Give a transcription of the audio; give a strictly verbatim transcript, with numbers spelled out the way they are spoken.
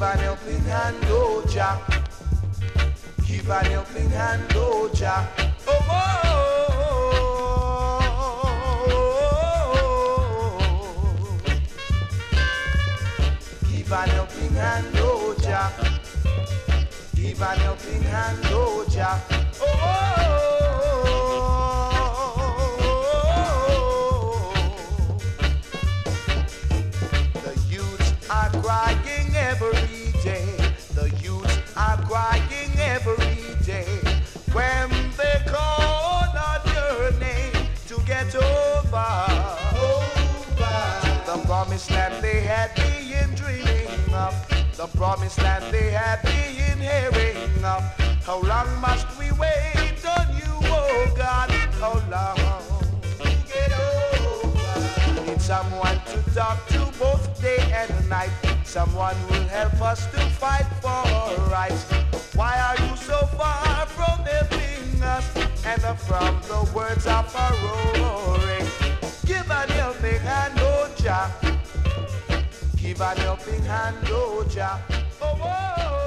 an helping hand, oh Jah. Give an helping hand, oh Jah. Oh, oh, oh, oh. Give an helping hand, oh Jah. Give an helping hand, oh Jah. Oh, oh, oh. The youths are crying every day. The youths are crying every day. When they call on your name to get over, over. The promised land they had been dreaming of. The promised land they had been hearing of. How long must we wait on you, oh God? How long to get over? Need someone to talk to both day and night. Someone will help us to fight for our rights. Why are you so far from helping us and from the words of our roaring? Give an helping hand, oh Jah. Give an helping hand, oh Jah. Oh, oh.